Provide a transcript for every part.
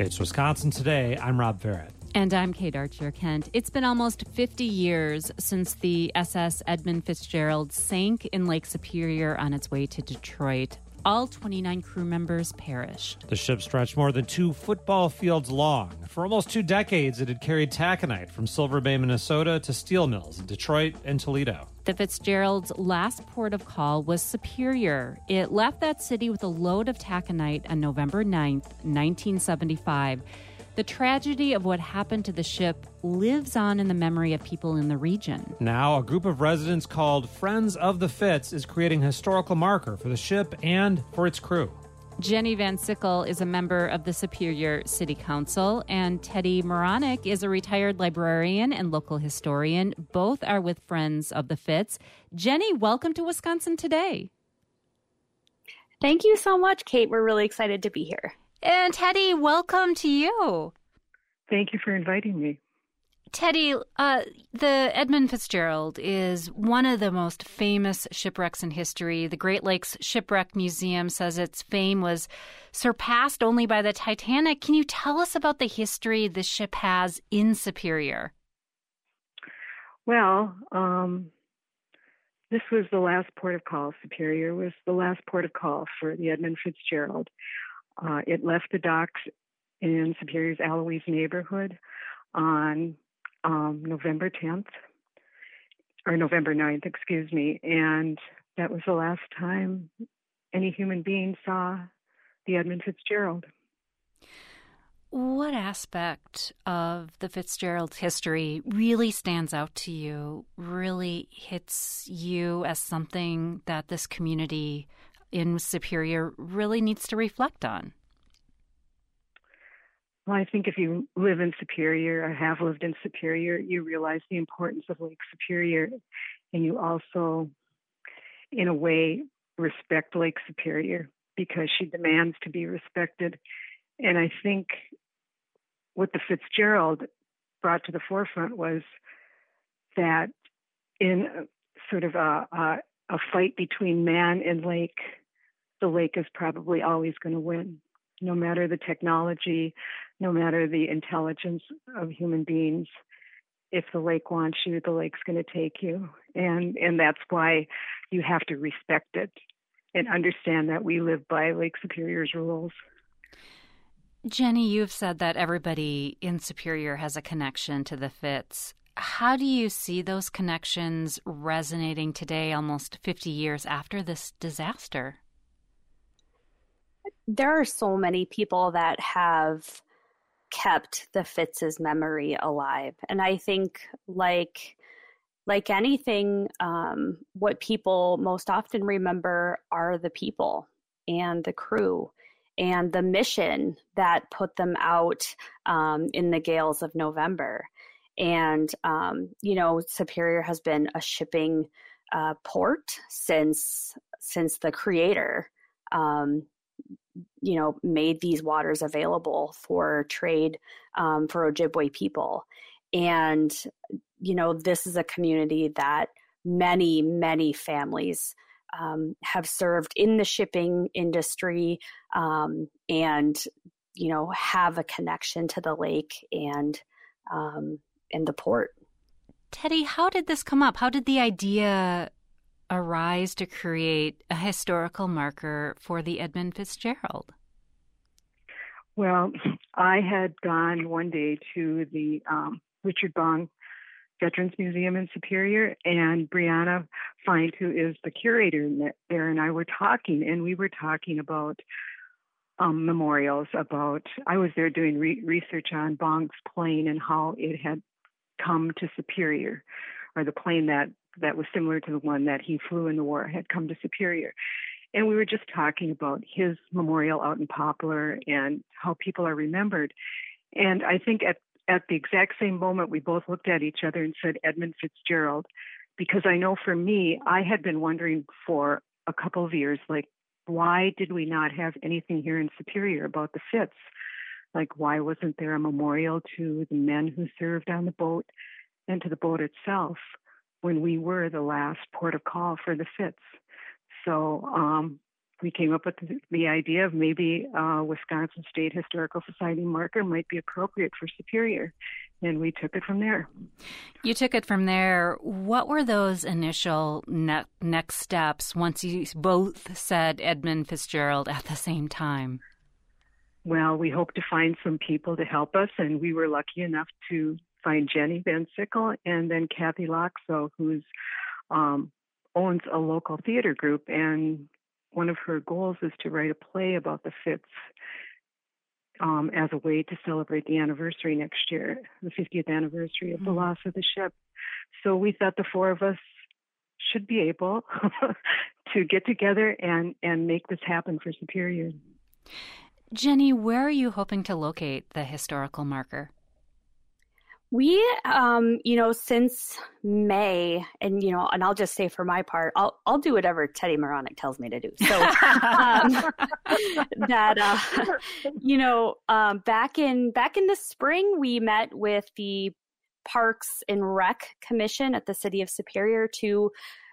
It's Wisconsin Today. I'm Rob Farrett. And I'm Kate Archer-Kent. It's been almost 50 years since the SS Edmund Fitzgerald sank in Lake Superior on its way to Detroit. All 29 crew members perished. The ship stretched more than 2 football fields long. For almost 2 decades, it had carried taconite from Silver Bay, Minnesota to steel mills in Detroit and Toledo. The Fitzgerald's last port of call was Superior. It left that city with a load of taconite on November 9th, 1975. The tragedy of what happened to the ship lives on in the memory of people in the region. Now, a group of residents called Friends of the Fitz is creating a historical marker for the ship and for its crew. Jenny Van Sickle is a member of the Superior City Council, and Teddy Moronic is a retired librarian and local historian. Both are with Friends of the Fitz. Jenny, welcome to Wisconsin Today. Thank you so much, Kate. We're really excited to be here. And Teddy, welcome to you. Thank you for inviting me. Teddy, the Edmund Fitzgerald is one of the most famous shipwrecks in history. The Great Lakes Shipwreck Museum says its fame was surpassed only by the Titanic. Can you tell us about the history the ship has in Superior? Well, this was the last port of call. Superior was the last port of call for the Edmund Fitzgerald. It left the docks in Superior's Eloise neighborhood on November 10th, or November 9th, and that was the last time any human being saw the Edmund Fitzgerald. What aspect of the Fitzgerald's history really stands out to you, really hits you as something that this community in Superior really needs to reflect on? Well, I think if you live in Superior or have lived in Superior, you realize the importance of Lake Superior, and you also, in a way, respect Lake Superior because she demands to be respected. And I think what the Fitzgerald brought to the forefront was that in sort of a fight between man and lake, the lake is probably always going to win. No matter the technology, no matter the intelligence of human beings, if the lake wants you, the lake's going to take you. And that's why you have to respect it and understand that we live by Lake Superior's rules. Jenny, you've said that everybody in Superior has a connection to the Fitz. How do you see those connections resonating today, almost 50 years after this disaster? There are so many people that have kept the Fitz's memory alive. And I think like anything, what people most often remember are the people and the crew and the mission that put them out in the gales of November. And, Superior has been a shipping port since the creator made these waters available for trade for Ojibwe people. And, this is a community that many, many families have served in the shipping industry and, have a connection to the lake and the port. Teddy, how did this come up? How did the idea arise to create a historical marker for the Edmund Fitzgerald? Well, I had gone one day to the Richard Bong Veterans Museum in Superior, and Brianna Find, who is the curator there, and I were talking, and we were talking about memorials. I was there doing research on Bong's plane and how it had come to Superior, or the plane that was similar to the one that he flew in the war had come to Superior. And we were just talking about his memorial out in Poplar and how people are remembered. And I think at the exact same moment, we both looked at each other and said Edmund Fitzgerald, because I know for me, I had been wondering for a couple of years, like, why did we not have anything here in Superior about the Fitz? Like, why wasn't there a memorial to the men who served on the boat and to the boat itself when we were the last port of call for the Fitz? So we came up with the idea of maybe Wisconsin State Historical Society marker might be appropriate for Superior, and we took it from there. You took it from there. What were those initial next steps once you both said Edmund Fitzgerald at the same time? Well, we hope to find some people to help us, and we were lucky enough to find Jenny Van Sickle and then Kathy Loxo, who's owns a local theater group, and one of her goals is to write a play about the Fitz as a way to celebrate the anniversary next year, the 50th anniversary of the loss of the ship. So we thought the four of us should be able to get together and make this happen for Superior. Jenny, where are you hoping to locate the historical marker? We, since May, and I'll just say for my part, I'll do whatever Teddy Moronic tells me to do. So back in the spring, we met with the Parks and Rec Commission at the City of Superior to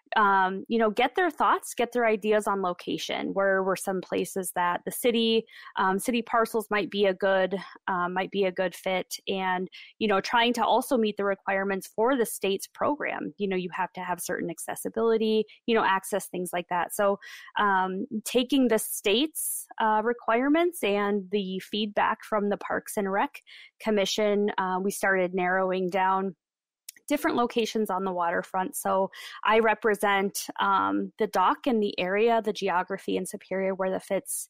get their thoughts, get their ideas on location. Where were some places that the city parcels might be a good fit, and trying to also meet the requirements for the state's program. You have to have certain accessibility, access, things like that. So taking the state's requirements and the feedback from the Parks and Rec Commission, we started narrowing down different locations on the waterfront. So I represent the dock and the area, the geography in Superior where the Fitz,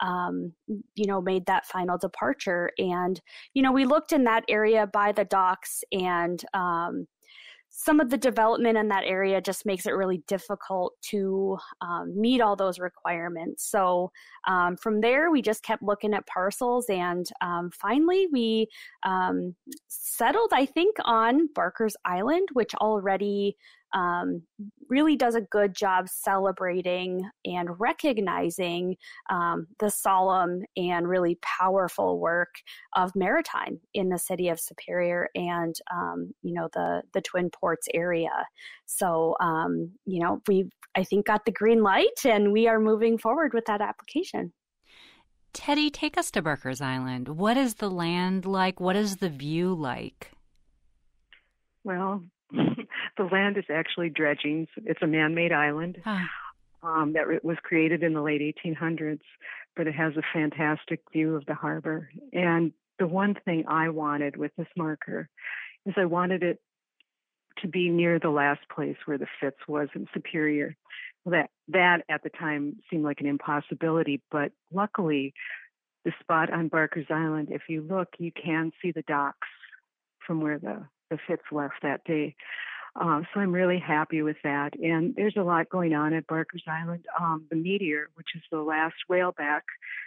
made that final departure. And, we looked in that area by the docks, and some of the development in that area just makes it really difficult to meet all those requirements. So from there, we just kept looking at parcels, and finally we settled, I think, on Barker's Island, which already really does a good job celebrating and recognizing the solemn and really powerful work of maritime in the city of Superior and the Twin Ports area. So we've, I think, got the green light, and we are moving forward with that application. Teddy, take us to Barker's Island. What is the land like? What is the view like? Well, the land is actually dredging. It's a man-made island that was created in the late 1800s, but it has a fantastic view of the harbor. And the one thing I wanted with this marker is I wanted it to be near the last place where the Fitz was in Superior. That at the time seemed like an impossibility, but luckily the spot on Barker's Island, if you look, you can see the docks from where the Fitz left that day. So I'm really happy with that. And there's a lot going on at Barker's Island. The Meteor, which is the last whaleback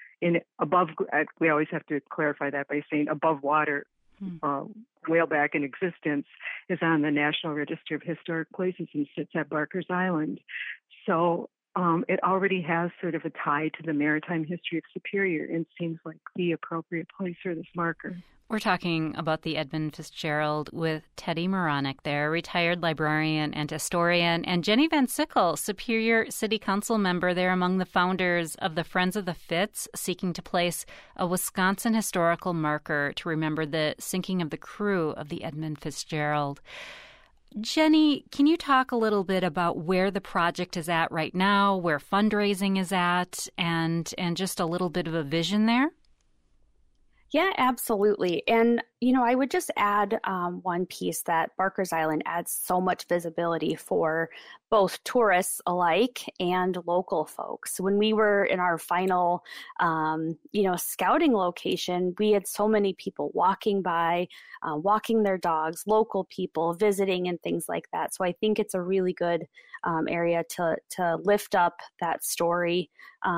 we always have to clarify that by saying above water whaleback in existence, is on the National Register of Historic Places and sits at Barker's Island. So it already has sort of a tie to the maritime history of Superior and seems like the appropriate place for this marker. We're talking about the Edmund Fitzgerald with Teddy Moronic there, retired librarian and historian, and Jenny Van Sickle, Superior City Council member. They're among the founders of the Friends of the Fitz, seeking to place a Wisconsin historical marker to remember the sinking of the crew of the Edmund Fitzgerald. Jenny, can you talk a little bit about where the project is at right now, where fundraising is at, and just a little bit of a vision there? Yeah, absolutely. And, I would just add one piece that Barker's Island adds so much visibility for both tourists alike and local folks. When we were in our final, scouting location, we had so many people walking by, walking their dogs, local people visiting and things like that. So I think it's a really good area to lift up that story.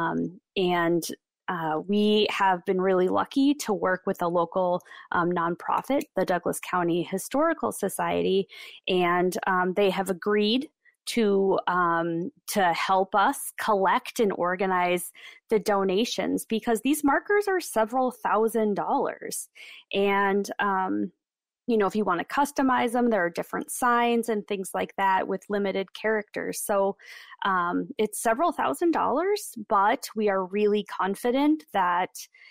We have been really lucky to work with a local nonprofit, the Douglas County Historical Society, and they have agreed to help us collect and organize the donations, because these markers are several $1,000s. And if you want to customize them, there are different signs and things like that with limited characters. So it's several $1,000s, but we are really confident that,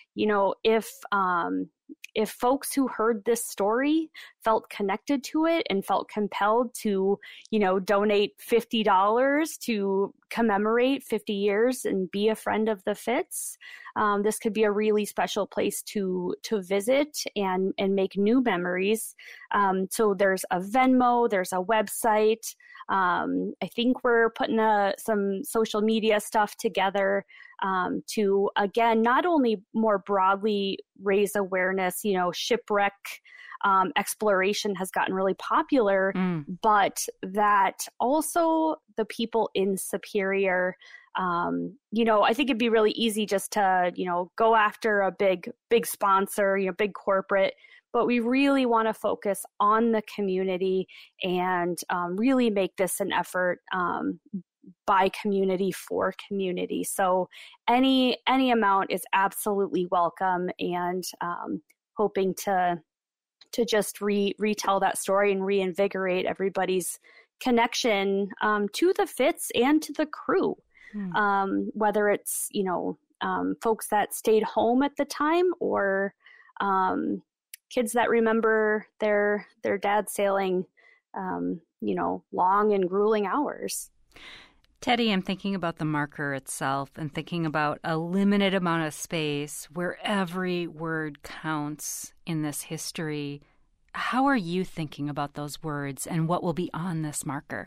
if folks who heard this story felt connected to it and felt compelled to, donate $50 to commemorate 50 years and be a friend of the Fitz, this could be a really special place to visit and make new memories. So there's a Venmo, there's a website. I think we're putting some social media stuff together to, again, not only more broadly raise awareness. Shipwreck exploration has gotten really popular, but that also the people in Superior, I think it'd be really easy just to, go after a big sponsor, big corporate, but we really want to focus on the community and really make this an effort by community for community. So any amount is absolutely welcome, and hoping to just retell that story and reinvigorate everybody's connection to the Fitz and to the crew. Whether it's, folks that stayed home at the time or kids that remember their dad sailing, long and grueling hours. Teddy, I'm thinking about the marker itself and thinking about a limited amount of space where every word counts in this history. How are you thinking about those words and what will be on this marker?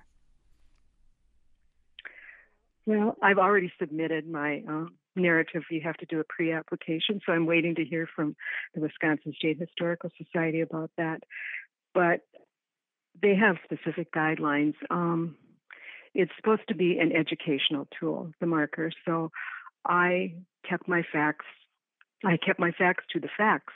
Well, I've already submitted my narrative. You have to do a pre-application, so I'm waiting to hear from the Wisconsin State Historical Society about that. But they have specific guidelines. It's supposed to be an educational tool, the marker. So I kept my facts. I kept my facts to the facts.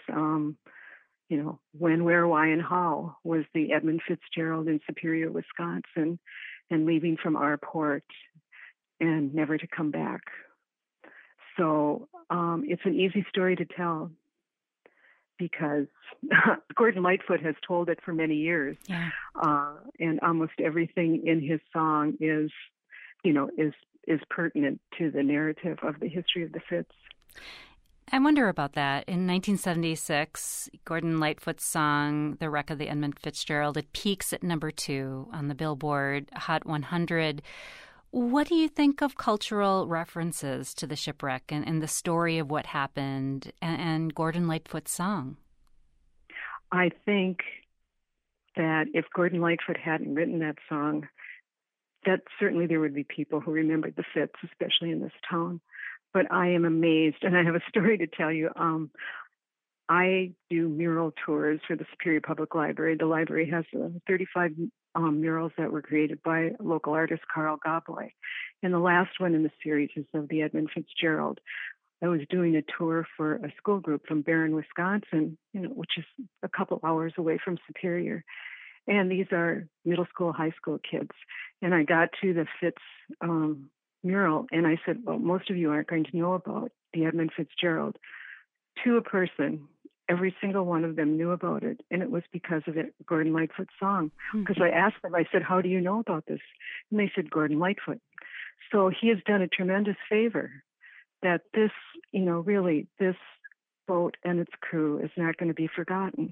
When, where, why, and how was the Edmund Fitzgerald in Superior, Wisconsin, and leaving from our port and never to come back. So it's an easy story to tell because Gordon Lightfoot has told it for many years. Yeah. And almost everything in his song is pertinent to the narrative of the history of the Fitz. I wonder about that. In 1976, Gordon Lightfoot's song, The Wreck of the Edmund Fitzgerald, it peaks at number 2 on the Billboard Hot 100. What do you think of cultural references to the shipwreck and the story of what happened and Gordon Lightfoot's song? I think that if Gordon Lightfoot hadn't written that song, that certainly there would be people who remembered the Fitz, especially in this town. But I am amazed, and I have a story to tell you. I do mural tours for the Superior Public Library. The library has 35 murals that were created by local artist Carl Gobboy. And the last one in the series is of the Edmund Fitzgerald. I was doing a tour for a school group from Barron, Wisconsin, which is a couple hours away from Superior. And these are middle school, high school kids. And I got to the Fitz mural, and I said, well, most of you aren't going to know about the Edmund Fitzgerald. To a person, every single one of them knew about it, and it was because of it, Gordon Lightfoot's song. Because I asked them, I said, how do you know about this? And they said, Gordon Lightfoot. So he has done a tremendous favor that this, really, this boat and its crew is not going to be forgotten.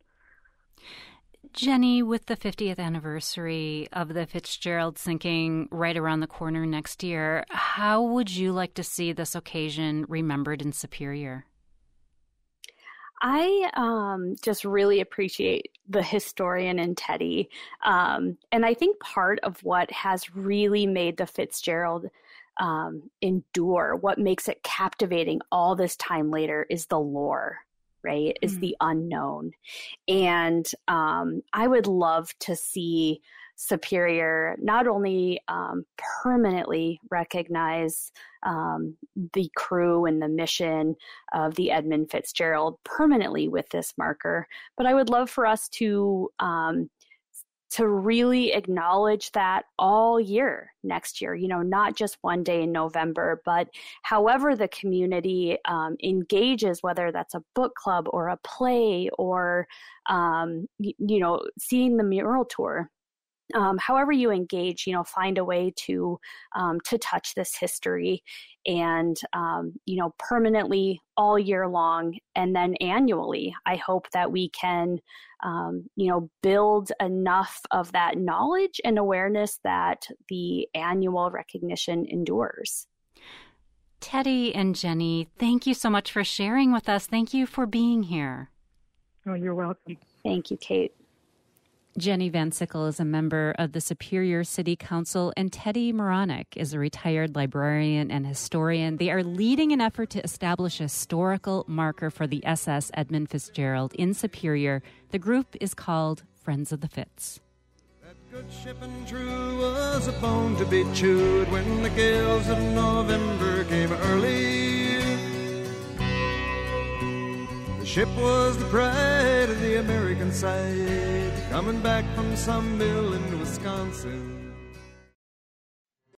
Jenny, with the 50th anniversary of the Fitzgerald sinking right around the corner next year, how would you like to see this occasion remembered in Superior? I just really appreciate the historian in Teddy. And I think part of what has really made the Fitzgerald endure, what makes it captivating all this time later, is the lore, right? Is the unknown. And I would love to see Superior not only permanently recognize the crew and the mission of the Edmund Fitzgerald permanently with this marker, but I would love for us to to really acknowledge that all year next year, not just one day in November, but however the community engages, whether that's a book club or a play or, seeing the mural tour. However you engage, find a way to touch this history and, permanently all year long. And then annually, I hope that we can, build enough of that knowledge and awareness that the annual recognition endures. Teddy and Jenny, thank you so much for sharing with us. Thank you for being here. Oh, you're welcome. Thank you, Kate. Jenny Van Sickle is a member of the Superior City Council, and Teddy Moronic is a retired librarian and historian. They are leading an effort to establish a historical marker for the SS Edmund Fitzgerald in Superior. The group is called Friends of the Fitz. That good ship and true was a bone to be chewed when the gales of November came early. The ship was the pride of the American side, coming back from some mill in Wisconsin.